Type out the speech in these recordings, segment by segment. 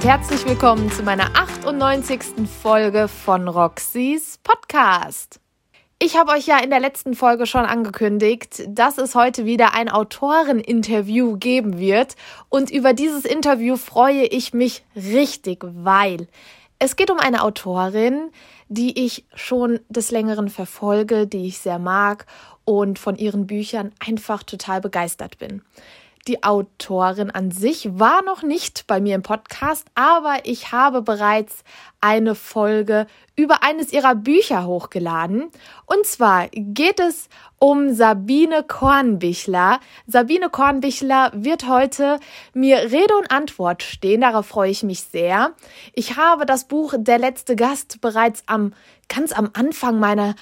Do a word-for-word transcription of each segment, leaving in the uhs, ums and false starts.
und herzlich willkommen zu meiner achtundneunzigsten Folge von Roxys Podcast. Ich habe euch ja in der letzten Folge schon angekündigt, dass es heute wieder ein Autoreninterview geben wird und über dieses Interview freue ich mich richtig, weil es geht um eine Autorin, die ich schon des Längeren verfolge, die ich sehr mag und von ihren Büchern einfach total begeistert bin. Die Autorin an sich war noch nicht bei mir im Podcast, aber ich habe bereits eine Folge über eines ihrer Bücher hochgeladen. Und zwar geht es um Sabine Kornbichler. Sabine Kornbichler wird heute mir Rede und Antwort stehen, darauf freue ich mich sehr. Ich habe das Buch Der letzte Gast bereits am ganz am Anfang meiner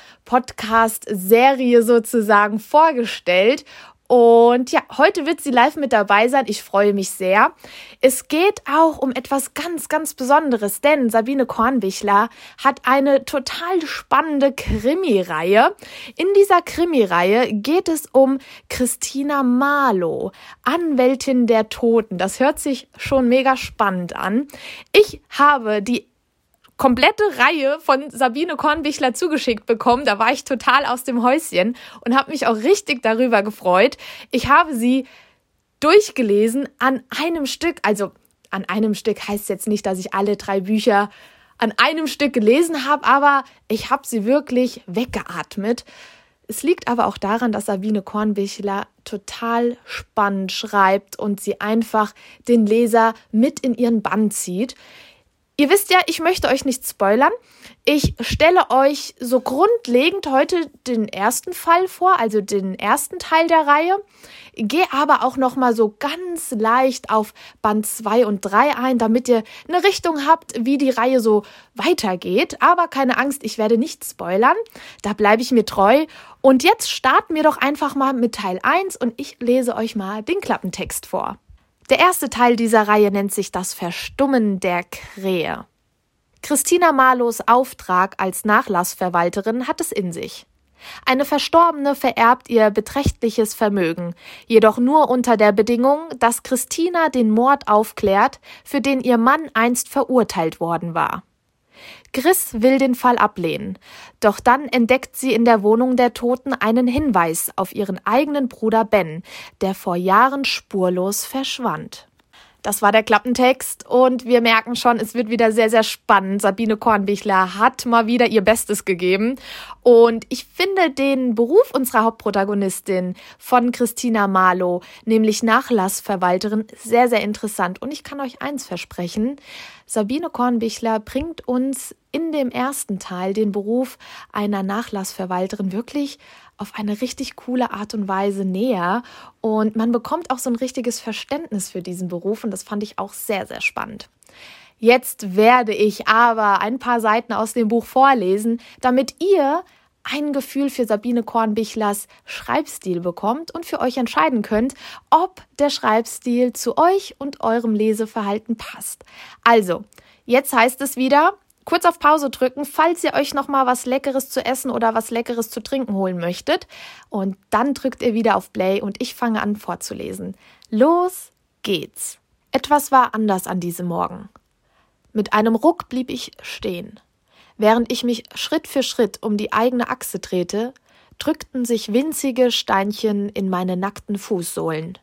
Podcast-Serie sozusagen vorgestellt. Und ja, heute wird sie live mit dabei sein. Ich freue mich sehr. Es geht auch um etwas ganz, ganz Besonderes, denn Sabine Kornbichler hat eine total spannende Krimireihe. In dieser Krimireihe geht es um Christina Marlow, Anwältin der Toten. Das hört sich schon mega spannend an. Ich habe die komplette Reihe von Sabine Kornbichler zugeschickt bekommen. Da war ich total aus dem Häuschen und habe mich auch richtig darüber gefreut. Ich habe sie durchgelesen an einem Stück. Also an einem Stück heißt jetzt nicht, dass ich alle drei Bücher an einem Stück gelesen habe, aber ich habe sie wirklich weggeatmet. Es liegt aber auch daran, dass Sabine Kornbichler total spannend schreibt und sie einfach den Leser mit in ihren Bann zieht. Ihr wisst ja, ich möchte euch nicht spoilern. Ich stelle euch so grundlegend heute den ersten Fall vor, also den ersten Teil der Reihe, gehe aber auch nochmal so ganz leicht auf Band zwei und drei ein, damit ihr eine Richtung habt, wie die Reihe so weitergeht. Aber keine Angst, ich werde nicht spoilern, da bleibe ich mir treu. Und jetzt starten wir doch einfach mal mit Teil eins und ich lese euch mal den Klappentext vor. Der erste Teil dieser Reihe nennt sich das Verstummen der Krähe. Christina Marlows Auftrag als Nachlassverwalterin hat es in sich. Eine Verstorbene vererbt ihr beträchtliches Vermögen, jedoch nur unter der Bedingung, dass Christina den Mord aufklärt, für den ihr Mann einst verurteilt worden war. Chris will den Fall ablehnen, doch dann entdeckt sie in der Wohnung der Toten einen Hinweis auf ihren eigenen Bruder Ben, der vor Jahren spurlos verschwand. Das war der Klappentext und wir merken schon, es wird wieder sehr, sehr spannend. Sabine Kornbichler hat mal wieder ihr Bestes gegeben und ich finde den Beruf unserer Hauptprotagonistin von Christina Marlow, nämlich Nachlassverwalterin, sehr, sehr interessant. Und ich kann euch eins versprechen, Sabine Kornbichler bringt uns in dem ersten Teil den Beruf einer Nachlassverwalterin wirklich auf eine richtig coole Art und Weise näher und man bekommt auch so ein richtiges Verständnis für diesen Beruf und das fand ich auch sehr, sehr spannend. Jetzt werde ich aber ein paar Seiten aus dem Buch vorlesen, damit ihr ein Gefühl für Sabine Kornbichlers Schreibstil bekommt und für euch entscheiden könnt, ob der Schreibstil zu euch und eurem Leseverhalten passt. Also, jetzt heißt es wieder, kurz auf Pause drücken, falls ihr euch noch mal was Leckeres zu essen oder was Leckeres zu trinken holen möchtet. Und dann drückt ihr wieder auf Play und ich fange an vorzulesen. Los geht's. Etwas war anders an diesem Morgen. Mit einem Ruck blieb ich stehen. Während ich mich Schritt für Schritt um die eigene Achse drehte, drückten sich winzige Steinchen in meine nackten Fußsohlen.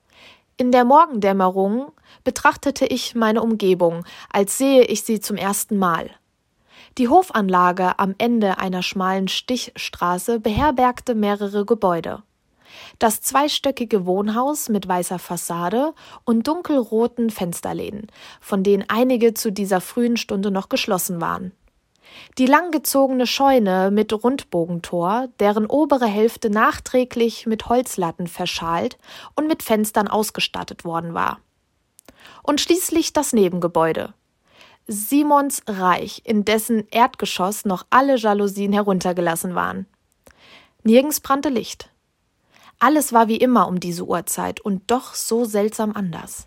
In der Morgendämmerung betrachtete ich meine Umgebung, als sehe ich sie zum ersten Mal. Die Hofanlage am Ende einer schmalen Stichstraße beherbergte mehrere Gebäude. Das zweistöckige Wohnhaus mit weißer Fassade und dunkelroten Fensterläden, von denen einige zu dieser frühen Stunde noch geschlossen waren. Die langgezogene Scheune mit Rundbogentor, deren obere Hälfte nachträglich mit Holzlatten verschalt und mit Fenstern ausgestattet worden war. Und schließlich das Nebengebäude. Simons Reich, in dessen Erdgeschoss noch alle Jalousien heruntergelassen waren. Nirgends brannte Licht. Alles war wie immer um diese Uhrzeit und doch so seltsam anders.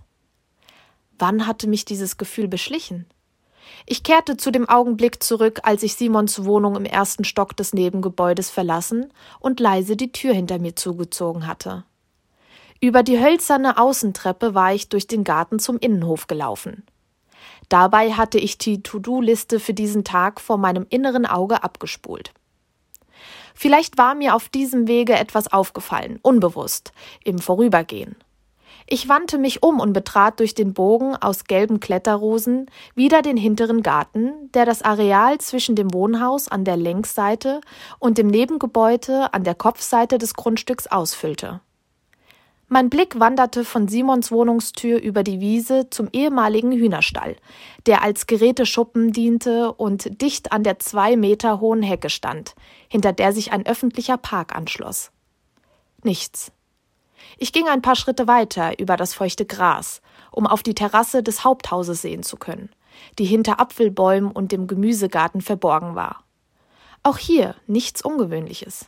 Wann hatte mich dieses Gefühl beschlichen? Ich kehrte zu dem Augenblick zurück, als ich Simons Wohnung im ersten Stock des Nebengebäudes verlassen und leise die Tür hinter mir zugezogen hatte. Über die hölzerne Außentreppe war ich durch den Garten zum Innenhof gelaufen. Dabei hatte ich die To-Do-Liste für diesen Tag vor meinem inneren Auge abgespult. Vielleicht war mir auf diesem Wege etwas aufgefallen, unbewusst, im Vorübergehen. Ich wandte mich um und betrat durch den Bogen aus gelben Kletterrosen wieder den hinteren Garten, der das Areal zwischen dem Wohnhaus an der Längsseite und dem Nebengebäude an der Kopfseite des Grundstücks ausfüllte. Mein Blick wanderte von Simons Wohnungstür über die Wiese zum ehemaligen Hühnerstall, der als Geräteschuppen diente und dicht an der zwei Meter hohen Hecke stand, hinter der sich ein öffentlicher Park anschloss. Nichts. Ich ging ein paar Schritte weiter über das feuchte Gras, um auf die Terrasse des Haupthauses sehen zu können, die hinter Apfelbäumen und dem Gemüsegarten verborgen war. Auch hier nichts Ungewöhnliches.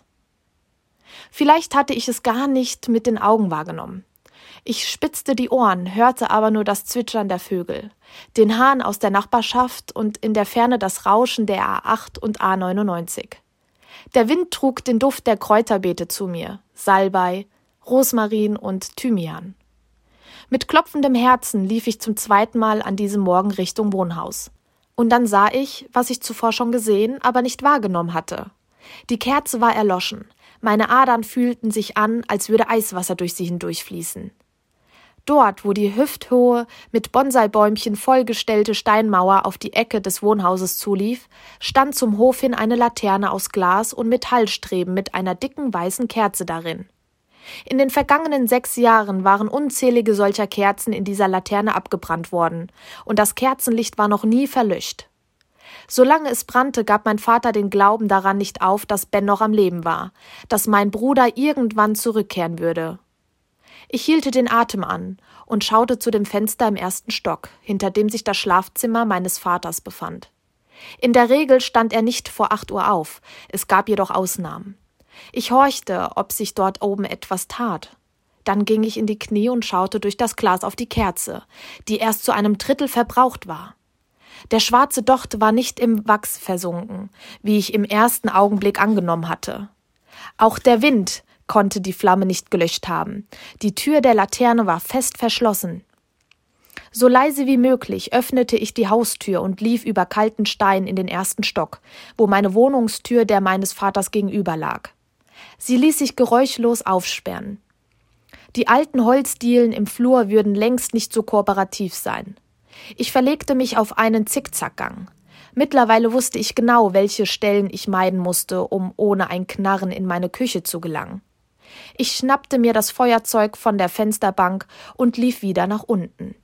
Vielleicht hatte ich es gar nicht mit den Augen wahrgenommen. Ich spitzte die Ohren, hörte aber nur das Zwitschern der Vögel, den Hahn aus der Nachbarschaft und in der Ferne das Rauschen der A acht und A neunundneunzig. Der Wind trug den Duft der Kräuterbeete zu mir, Salbei, Rosmarin und Thymian. Mit klopfendem Herzen lief ich zum zweiten Mal an diesem Morgen Richtung Wohnhaus. Und dann sah ich, was ich zuvor schon gesehen, aber nicht wahrgenommen hatte. Die Kerze war erloschen. Meine Adern fühlten sich an, als würde Eiswasser durch sie hindurchfließen. Dort, wo die hüfthohe, mit Bonsaibäumchen vollgestellte Steinmauer auf die Ecke des Wohnhauses zulief, stand zum Hof hin eine Laterne aus Glas und Metallstreben mit einer dicken weißen Kerze darin. In den vergangenen sechs Jahren waren unzählige solcher Kerzen in dieser Laterne abgebrannt worden, und das Kerzenlicht war noch nie verlöscht. Solange es brannte, gab mein Vater den Glauben daran nicht auf, dass Ben noch am Leben war, dass mein Bruder irgendwann zurückkehren würde. Ich hielt den Atem an und schaute zu dem Fenster im ersten Stock, hinter dem sich das Schlafzimmer meines Vaters befand. In der Regel stand er nicht vor acht Uhr auf, es gab jedoch Ausnahmen. Ich horchte, ob sich dort oben etwas tat. Dann ging ich in die Knie und schaute durch das Glas auf die Kerze, die erst zu einem Drittel verbraucht war. Der schwarze Docht war nicht im Wachs versunken, wie ich im ersten Augenblick angenommen hatte. Auch der Wind konnte die Flamme nicht gelöscht haben. Die Tür der Laterne war fest verschlossen. So leise wie möglich öffnete ich die Haustür und lief über kalten Stein in den ersten Stock, wo meine Wohnungstür der meines Vaters gegenüber lag. Sie ließ sich geräuschlos aufsperren. Die alten Holzdielen im Flur würden längst nicht so kooperativ sein. Ich verlegte mich auf einen Zickzackgang. Mittlerweile wusste ich genau, welche Stellen ich meiden musste, um ohne ein Knarren in meine Küche zu gelangen. Ich schnappte mir das Feuerzeug von der Fensterbank und lief wieder nach unten.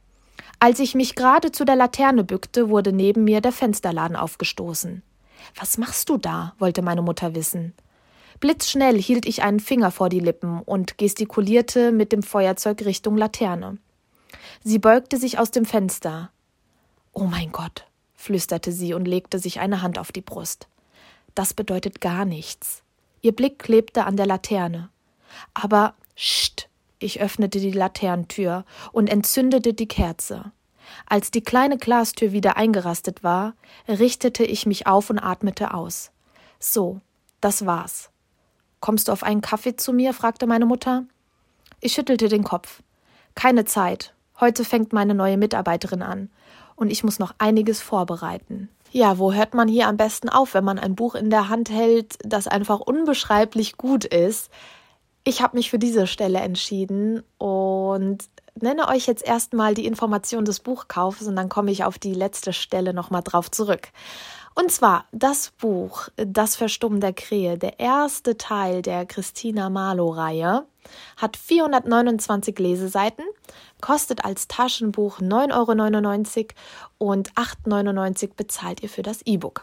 Als ich mich gerade zu der Laterne bückte, wurde neben mir der Fensterladen aufgestoßen. »Was machst du da?« wollte meine Mutter wissen. Blitzschnell hielt ich einen Finger vor die Lippen und gestikulierte mit dem Feuerzeug Richtung Laterne. Sie beugte sich aus dem Fenster. »Oh mein Gott«, flüsterte sie und legte sich eine Hand auf die Brust. »Das bedeutet gar nichts.« Ihr Blick klebte an der Laterne. »Aber, scht«, ich öffnete die Laternentür und entzündete die Kerze. Als die kleine Glastür wieder eingerastet war, richtete ich mich auf und atmete aus. »So, das war's.« »Kommst du auf einen Kaffee zu mir?« fragte meine Mutter. Ich schüttelte den Kopf. »Keine Zeit. Heute fängt meine neue Mitarbeiterin an und ich muss noch einiges vorbereiten.« Ja, wo hört man hier am besten auf, wenn man ein Buch in der Hand hält, das einfach unbeschreiblich gut ist? Ich habe mich für diese Stelle entschieden und nenne euch jetzt erstmal die Information des Buchkaufs und dann komme ich auf die letzte Stelle nochmal drauf zurück. Und zwar das Buch Das Verstummen der Krähe, der erste Teil der Christina Marlow-Reihe, hat vierhundertneunundzwanzig Leseseiten, kostet als Taschenbuch neun Euro neunundneunzig und acht Euro neunundneunzig bezahlt ihr für das E-Book.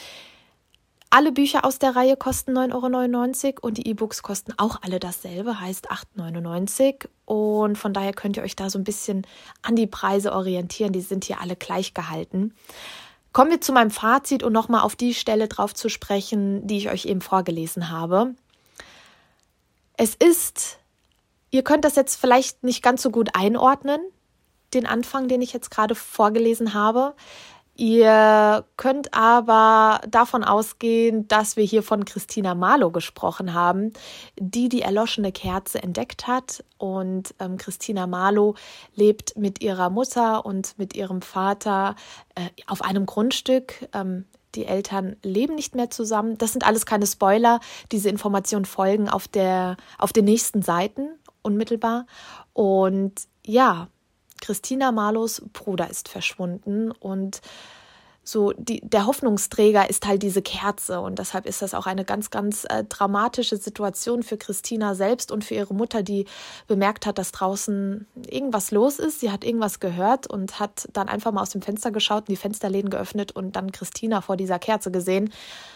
Alle Bücher aus der Reihe kosten neun Euro neunundneunzig und die E-Books kosten auch alle dasselbe, heißt acht Euro neunundneunzig. Und von daher könnt ihr euch da so ein bisschen an die Preise orientieren, die sind hier alle gleich gehalten. Kommen wir zu meinem Fazit und nochmal auf die Stelle drauf zu sprechen, die ich euch eben vorgelesen habe. Es ist, ihr könnt das jetzt vielleicht nicht ganz so gut einordnen, den Anfang, den ich jetzt gerade vorgelesen habe. Ihr könnt aber davon ausgehen, dass wir hier von Christina Marlow gesprochen haben, die die erloschene Kerze entdeckt hat. Und ähm, Christina Marlow lebt mit ihrer Mutter und mit ihrem Vater äh, auf einem Grundstück. Ähm, die Eltern leben nicht mehr zusammen. Das sind alles keine Spoiler. Diese Informationen folgen auf der, auf den nächsten Seiten unmittelbar. Und ja, Christina Marlows Bruder ist verschwunden und so die, der Hoffnungsträger ist halt diese Kerze und deshalb ist das auch eine ganz, ganz äh, dramatische Situation für Christina selbst und für ihre Mutter, die bemerkt hat, dass draußen irgendwas los ist. Sie hat irgendwas gehört und hat dann einfach mal aus dem Fenster geschaut und die Fensterläden geöffnet und dann Christina vor dieser Kerze gesehen.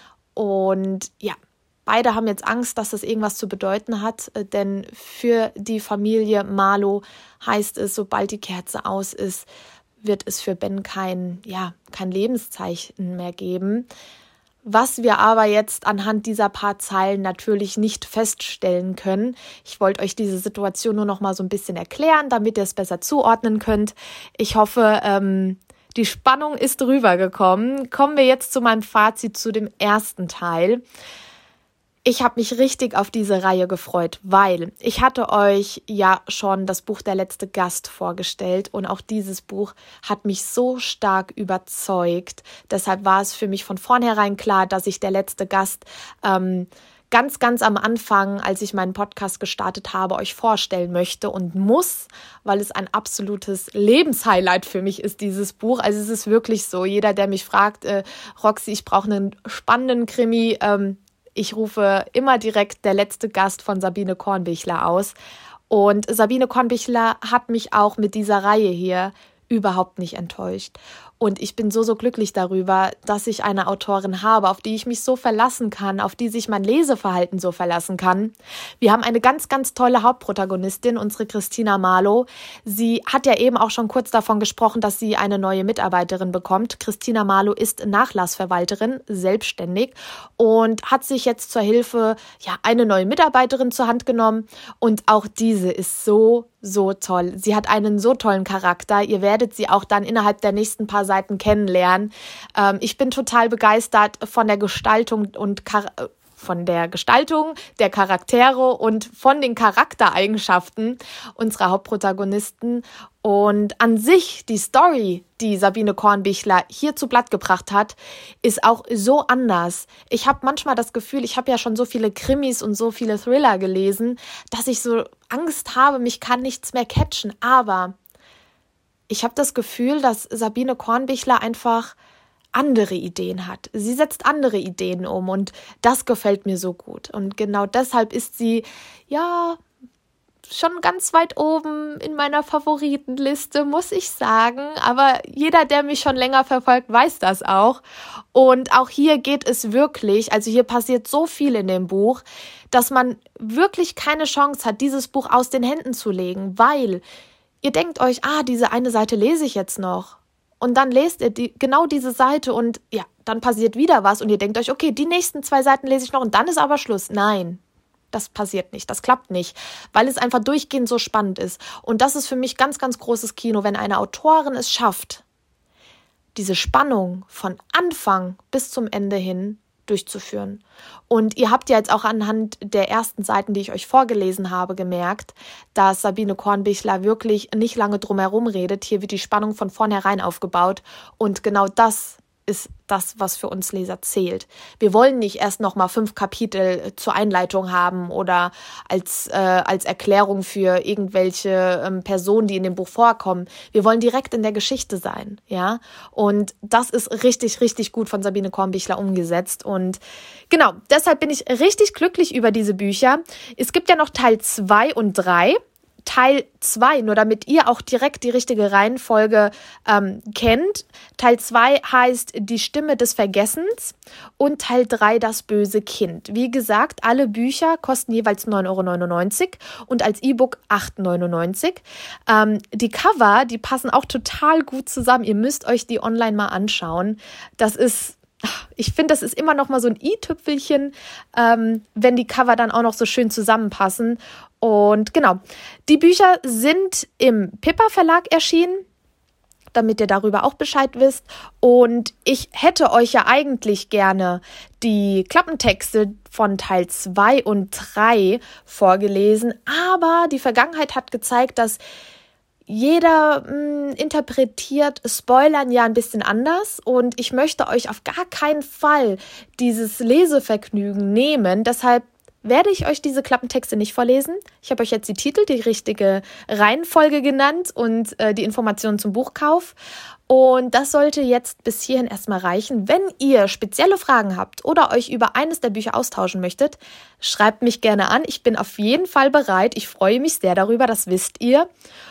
Und ja, beide haben jetzt Angst, dass das irgendwas zu bedeuten hat, denn für die Familie Marlow heißt es, sobald die Kerze aus ist, wird es für Ben kein, ja, kein Lebenszeichen mehr geben. Was wir aber jetzt anhand dieser paar Zeilen natürlich nicht feststellen können. Ich wollte euch diese Situation nur noch mal so ein bisschen erklären, damit ihr es besser zuordnen könnt. Ich hoffe, ähm, die Spannung ist rübergekommen. Kommen wir jetzt zu meinem Fazit zu dem ersten Teil. Ich habe mich richtig auf diese Reihe gefreut, weil ich hatte euch ja schon das Buch Der letzte Gast vorgestellt und auch dieses Buch hat mich so stark überzeugt. Deshalb war es für mich von vornherein klar, dass ich Der letzte Gast ähm, ganz, ganz am Anfang, als ich meinen Podcast gestartet habe, euch vorstellen möchte und muss, weil es ein absolutes Lebenshighlight für mich ist, dieses Buch. Also es ist wirklich so, jeder, der mich fragt, äh, Roxy, ich brauche einen spannenden Krimi, ähm, ich rufe immer direkt Der letzte Gast von Sabine Kornbichler aus. Und Sabine Kornbichler hat mich auch mit dieser Reihe hier überhaupt nicht enttäuscht. Und ich bin so, so glücklich darüber, dass ich eine Autorin habe, auf die ich mich so verlassen kann, auf die sich mein Leseverhalten so verlassen kann. Wir haben eine ganz, ganz tolle Hauptprotagonistin, unsere Christina Marlow. Sie hat ja eben auch schon kurz davon gesprochen, dass sie eine neue Mitarbeiterin bekommt. Christina Marlow ist Nachlassverwalterin, selbstständig und hat sich jetzt zur Hilfe ja eine neue Mitarbeiterin zur Hand genommen. Und auch diese ist so, so toll. Sie hat einen so tollen Charakter. Ihr werdet sie auch dann innerhalb der nächsten paar Seiten kennenlernen. Ähm, ich bin total begeistert von der Gestaltung und Char- von der Gestaltung der Charaktere und von den Charaktereigenschaften unserer Hauptprotagonisten. Und an sich die Story, die Sabine Kornbichler hier zu Blatt gebracht hat, ist auch so anders. Ich habe manchmal das Gefühl, ich habe ja schon so viele Krimis und so viele Thriller gelesen, dass ich so Angst habe, mich kann nichts mehr catchen. Aber ich habe das Gefühl, dass Sabine Kornbichler einfach andere Ideen hat. Sie setzt andere Ideen um und das gefällt mir so gut. Und genau deshalb ist sie, ja, schon ganz weit oben in meiner Favoritenliste, muss ich sagen. Aber jeder, der mich schon länger verfolgt, weiß das auch. Und auch hier geht es wirklich, also hier passiert so viel in dem Buch, dass man wirklich keine Chance hat, dieses Buch aus den Händen zu legen, weil ihr denkt euch, ah, diese eine Seite lese ich jetzt noch. Und dann lest ihr die, genau diese Seite und ja, dann passiert wieder was und ihr denkt euch, okay, die nächsten zwei Seiten lese ich noch und dann ist aber Schluss. Nein, das passiert nicht, das klappt nicht, weil es einfach durchgehend so spannend ist. Und das ist für mich ganz, ganz großes Kino, wenn eine Autorin es schafft, diese Spannung von Anfang bis zum Ende hin durchzuführen. Und ihr habt ja jetzt auch anhand der ersten Seiten, die ich euch vorgelesen habe, gemerkt, dass Sabine Kornbichler wirklich nicht lange drum herum redet. Hier wird die Spannung von vornherein aufgebaut und genau das ist das, was für uns Leser zählt. Wir wollen nicht erst noch mal fünf Kapitel zur Einleitung haben oder als, äh, als Erklärung für irgendwelche ähm, Personen, die in dem Buch vorkommen. Wir wollen direkt in der Geschichte sein, ja. Und das ist richtig, richtig gut von Sabine Kornbichler umgesetzt. Und genau, deshalb bin ich richtig glücklich über diese Bücher. Es gibt ja noch Teil zwei und drei. Teil zwei, nur damit ihr auch direkt die richtige Reihenfolge ähm, kennt. Teil zwei heißt Die Stimme des Vergessens und Teil drei Das böse Kind. Wie gesagt, alle Bücher kosten jeweils neun Euro neunundneunzig und als E-Book acht Euro neunundneunzig. Ähm, die Cover, die passen auch total gut zusammen. Ihr müsst euch die online mal anschauen. Das ist Ich finde, das ist immer noch mal so ein i-Tüpfelchen, ähm, wenn die Cover dann auch noch so schön zusammenpassen. Und genau, die Bücher sind im Pippa Verlag erschienen. damit ihr darüber auch Bescheid wisst. Und ich hätte euch ja eigentlich gerne die Klappentexte von Teil zwei und drei vorgelesen, aber die Vergangenheit hat gezeigt, dass jeder mh, interpretiert Spoilern ja ein bisschen anders und ich möchte euch auf gar keinen Fall dieses Lesevergnügen nehmen. Deshalb werde ich euch diese Klappentexte nicht vorlesen. Ich habe euch jetzt die Titel, die richtige Reihenfolge genannt und äh, die Informationen zum Buchkauf. Und das sollte jetzt bis hierhin erstmal reichen. Wenn ihr spezielle Fragen habt oder euch über eines der Bücher austauschen möchtet, schreibt mich gerne an. Ich bin auf jeden Fall bereit. Ich freue mich sehr darüber, das wisst ihr.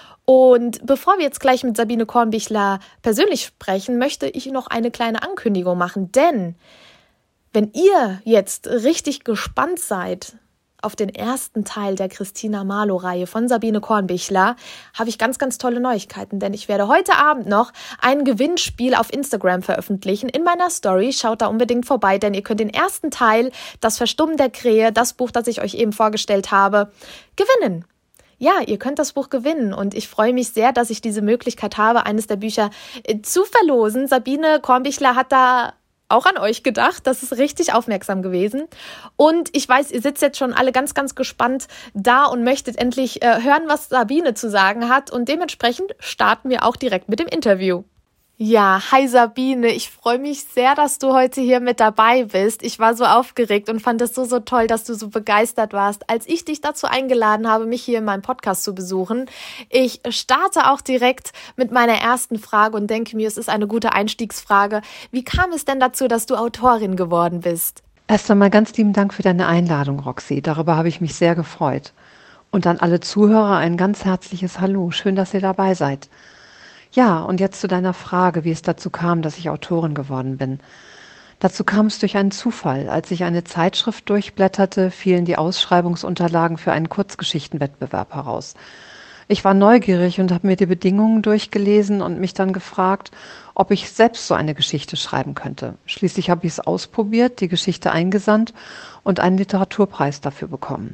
Und bevor wir jetzt gleich mit Sabine Kornbichler persönlich sprechen, möchte ich noch eine kleine Ankündigung machen. Denn wenn ihr jetzt richtig gespannt seid auf den ersten Teil der Christina Marlow-Reihe von Sabine Kornbichler, habe ich ganz, ganz tolle Neuigkeiten. Denn ich werde heute Abend noch ein Gewinnspiel auf Instagram veröffentlichen in meiner Story. Schaut da unbedingt vorbei, denn ihr könnt den ersten Teil, das Verstummen der Krähe, das Buch, das ich euch eben vorgestellt habe, gewinnen. Ja, ihr könnt das Buch gewinnen und ich freue mich sehr, dass ich diese Möglichkeit habe, eines der Bücher äh, zu verlosen. Sabine Kornbichler hat da auch an euch gedacht. Das ist richtig aufmerksam gewesen. Und ich weiß, ihr sitzt jetzt schon alle ganz, ganz gespannt da und möchtet endlich äh, hören, was Sabine zu sagen hat. Und dementsprechend starten wir auch direkt mit dem Interview. Ja, hi Sabine, ich freue mich sehr, dass du heute hier mit dabei bist. Ich war so aufgeregt und fand es so, so toll, dass du so begeistert warst, als ich dich dazu eingeladen habe, mich hier in meinem Podcast zu besuchen. Ich starte auch direkt mit meiner ersten Frage und denke mir, es ist eine gute Einstiegsfrage. Wie kam es denn dazu, dass du Autorin geworden bist? Erst einmal ganz lieben Dank für deine Einladung, Roxy. Darüber habe ich mich sehr gefreut. Und an alle Zuhörer ein ganz herzliches Hallo. Schön, dass ihr dabei seid. Ja, und jetzt zu deiner Frage, wie es dazu kam, dass ich Autorin geworden bin. Dazu kam es durch einen Zufall. Als ich eine Zeitschrift durchblätterte, fielen die Ausschreibungsunterlagen für einen Kurzgeschichtenwettbewerb heraus. Ich war neugierig und habe mir die Bedingungen durchgelesen und mich dann gefragt, ob ich selbst so eine Geschichte schreiben könnte. Schließlich habe ich es ausprobiert, die Geschichte eingesandt und einen Literaturpreis dafür bekommen.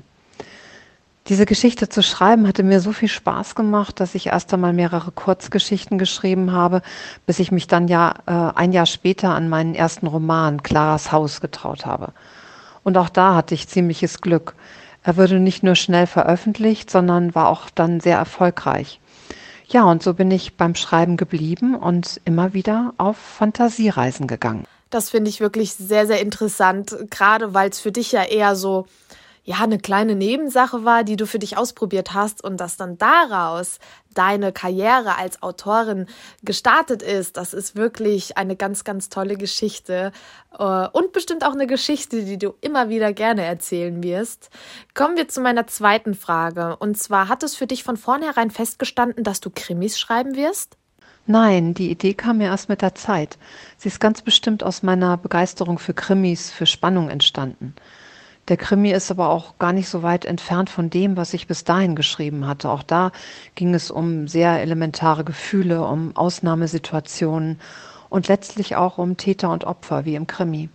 Diese Geschichte zu schreiben hatte mir so viel Spaß gemacht, dass ich erst einmal mehrere Kurzgeschichten geschrieben habe, bis ich mich dann ja äh, ein Jahr später an meinen ersten Roman Claras Haus getraut habe. Und auch da hatte ich ziemliches Glück. Er wurde nicht nur schnell veröffentlicht, sondern war auch dann sehr erfolgreich. Ja, und so bin ich beim Schreiben geblieben und immer wieder auf Fantasiereisen gegangen. Das finde ich wirklich sehr, sehr interessant, gerade weil es für dich ja eher so ja eine kleine Nebensache war, die du für dich ausprobiert hast und dass dann daraus deine Karriere als Autorin gestartet ist. Das ist wirklich eine ganz, ganz tolle Geschichte und bestimmt auch eine Geschichte, die du immer wieder gerne erzählen wirst. Kommen wir zu meiner zweiten Frage. Und zwar, hat es für dich von vornherein festgestanden, dass du Krimis schreiben wirst? Nein, die Idee kam mir erst mit der Zeit. Sie ist ganz bestimmt aus meiner Begeisterung für Krimis, für Spannung entstanden. Der Krimi ist aber auch gar nicht so weit entfernt von dem, was ich bis dahin geschrieben hatte. Auch da ging es um sehr elementare Gefühle, um Ausnahmesituationen und letztlich auch um Täter und Opfer, wie im Krimi.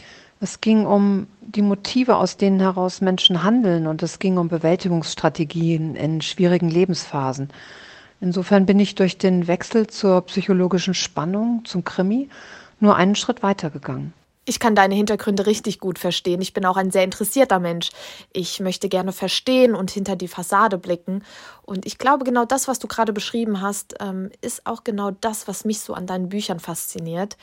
Es ging um die Motive, aus denen heraus Menschen handeln, und es ging um Bewältigungsstrategien in schwierigen Lebensphasen. Insofern bin ich durch den Wechsel zur psychologischen Spannung, zum Krimi, nur einen Schritt weitergegangen. Ich kann deine Hintergründe richtig gut verstehen. Ich bin auch ein sehr interessierter Mensch. Ich möchte gerne verstehen und hinter die Fassade blicken. Und ich glaube, genau das, was du gerade beschrieben hast, ist auch genau das, was mich so an deinen Büchern fasziniert.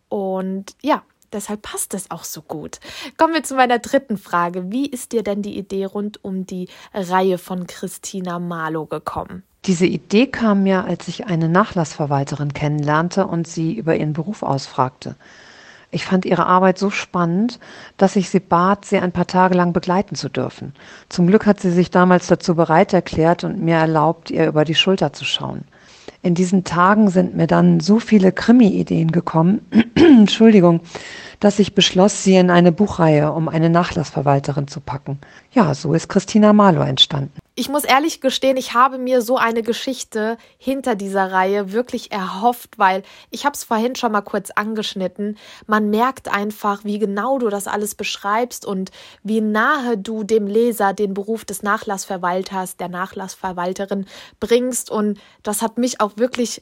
Und ja, deshalb passt es auch so gut. Kommen wir zu meiner dritten Frage. Wie ist dir denn die Idee rund um die Reihe von Christina Marlow gekommen? Diese Idee kam mir, als ich eine Nachlassverwalterin kennenlernte und sie über ihren Beruf ausfragte. Ich fand ihre Arbeit so spannend, dass ich sie bat, sie ein paar Tage lang begleiten zu dürfen. Zum Glück hat sie sich damals dazu bereit erklärt und mir erlaubt, ihr über die Schulter zu schauen. In diesen Tagen sind mir dann so viele Krimi-Ideen gekommen, Entschuldigung, dass ich beschloss, sie in eine Buchreihe um eine Nachlassverwalterin zu packen. Ja, so ist Christina Marlow entstanden. Ich muss ehrlich gestehen, ich habe mir so eine Geschichte hinter dieser Reihe wirklich erhofft, weil ich habe es vorhin schon mal kurz angeschnitten. Man merkt einfach, wie genau du das alles beschreibst und wie nahe du dem Leser den Beruf des Nachlassverwalters, der Nachlassverwalterin bringst. Und das hat mich auch wirklich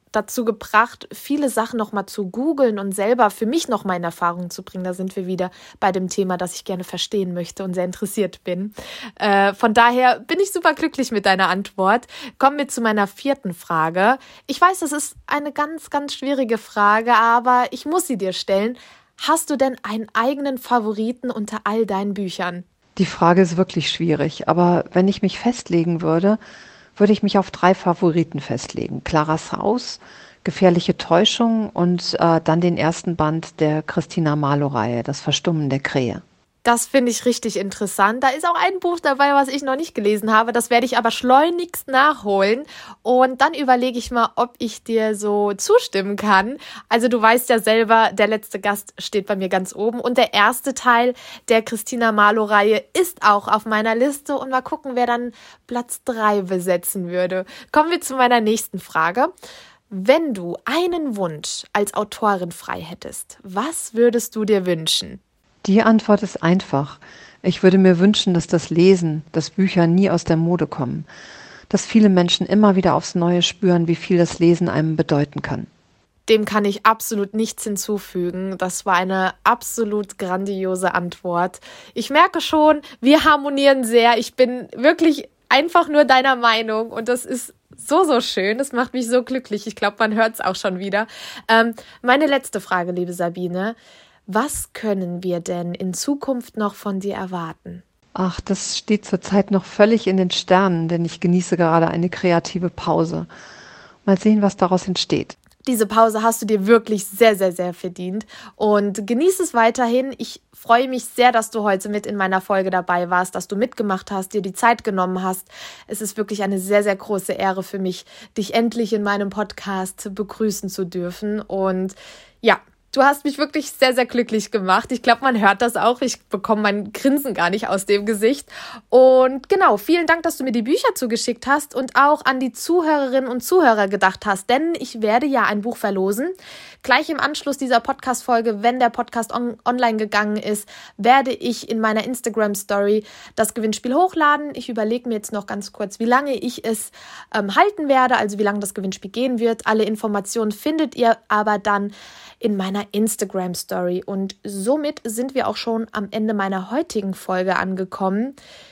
dazu gebracht, viele Sachen nochmal zu googeln und selber für mich nochmal in Erfahrung zu bringen. Da sind wir wieder bei dem Thema, das ich gerne verstehen möchte und sehr interessiert bin. Äh, von daher bin ich super glücklich mit deiner Antwort. Kommen wir zu meiner vierten Frage. Ich weiß, das ist eine ganz, ganz schwierige Frage, aber ich muss sie dir stellen. Hast du denn einen eigenen Favoriten unter all deinen Büchern? Die Frage ist wirklich schwierig, aber wenn ich mich festlegen würde, würde ich mich auf drei Favoriten festlegen. Claras Haus, Gefährliche Täuschung und äh, dann den ersten Band der Christina Marlow-Reihe, Das Verstummen der Krähe. Das finde ich richtig interessant. Da ist auch ein Buch dabei, was ich noch nicht gelesen habe. Das werde ich aber schleunigst nachholen. Und dann überlege ich mal, ob ich dir so zustimmen kann. Also du weißt ja selber, der letzte Gast steht bei mir ganz oben. Und der erste Teil der Christina Marlow-Reihe ist auch auf meiner Liste. Und mal gucken, wer dann Platz drei besetzen würde. Kommen wir zu meiner nächsten Frage. Wenn du einen Wunsch als Autorin frei hättest, was würdest du dir wünschen? Die Antwort ist einfach. Ich würde mir wünschen, dass das Lesen, dass Bücher nie aus der Mode kommen. Dass viele Menschen immer wieder aufs Neue spüren, wie viel das Lesen einem bedeuten kann. Dem kann ich absolut nichts hinzufügen. Das war eine absolut grandiose Antwort. Ich merke schon, wir harmonieren sehr. Ich bin wirklich einfach nur deiner Meinung und das ist so, so schön. Das macht mich so glücklich. Ich glaube, man hört es auch schon wieder. Ähm, meine letzte Frage, liebe Sabine. Was können wir denn in Zukunft noch von dir erwarten? Ach, das steht zurzeit noch völlig in den Sternen, denn ich genieße gerade eine kreative Pause. Mal sehen, was daraus entsteht. Diese Pause hast du dir wirklich sehr, sehr, sehr verdient und genieß es weiterhin. Ich freue mich sehr, dass du heute mit in meiner Folge dabei warst, dass du mitgemacht hast, dir die Zeit genommen hast. Es ist wirklich eine sehr, sehr große Ehre für mich, dich endlich in meinem Podcast begrüßen zu dürfen und ja, du hast mich wirklich sehr, sehr glücklich gemacht. Ich glaube, man hört das auch. Ich bekomme mein Grinsen gar nicht aus dem Gesicht. Und genau, vielen Dank, dass du mir die Bücher zugeschickt hast und auch an die Zuhörerinnen und Zuhörer gedacht hast. Denn ich werde ja ein Buch verlosen. Gleich im Anschluss dieser Podcast-Folge, wenn der Podcast on- online gegangen ist, werde ich in meiner Instagram-Story das Gewinnspiel hochladen. Ich überlege mir jetzt noch ganz kurz, wie lange ich es ähm, halten werde, also wie lange das Gewinnspiel gehen wird. Alle Informationen findet ihr aber dann in meiner Instagram-Story. Und somit sind wir auch schon am Ende meiner heutigen Folge angekommen.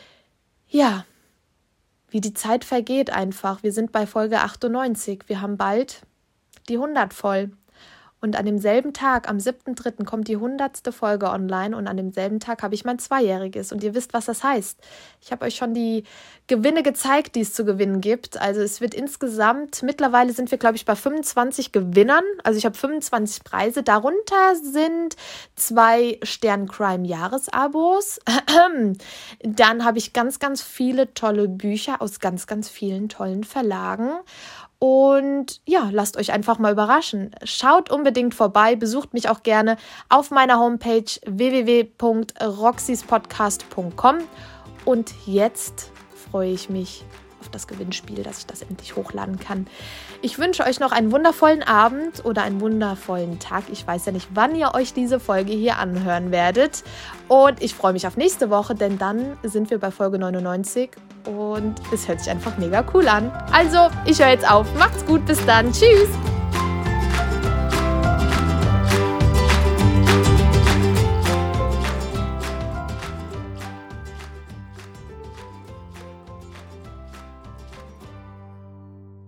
Ja, wie die Zeit vergeht einfach. Wir sind bei Folge achtundneunzig. Wir haben bald die hundert voll. Und an demselben Tag, am siebten dritten kommt die hundertste Folge online und an demselben Tag habe ich mein Zweijähriges. Und ihr wisst, was das heißt. Ich habe euch schon die Gewinne gezeigt, die es zu gewinnen gibt. Also es wird insgesamt, mittlerweile sind wir, glaube ich, bei fünfundzwanzig Gewinnern. Also ich habe fünfundzwanzig Preise. Darunter sind zwei Stern-Crime-Jahresabos. Dann habe ich ganz, ganz viele tolle Bücher aus ganz, ganz vielen tollen Verlagen. Und ja, lasst euch einfach mal überraschen. Schaut unbedingt vorbei, besucht mich auch gerne auf meiner Homepage w w w punkt roxys podcast punkt com. Und jetzt freue ich mich auf das Gewinnspiel, dass ich das endlich hochladen kann. Ich wünsche euch noch einen wundervollen Abend oder einen wundervollen Tag. Ich weiß ja nicht, wann ihr euch diese Folge hier anhören werdet. Und ich freue mich auf nächste Woche, denn dann sind wir bei Folge neunundneunzig und es hört sich einfach mega cool an. Also, ich höre jetzt auf. Macht's gut, bis dann. Tschüss!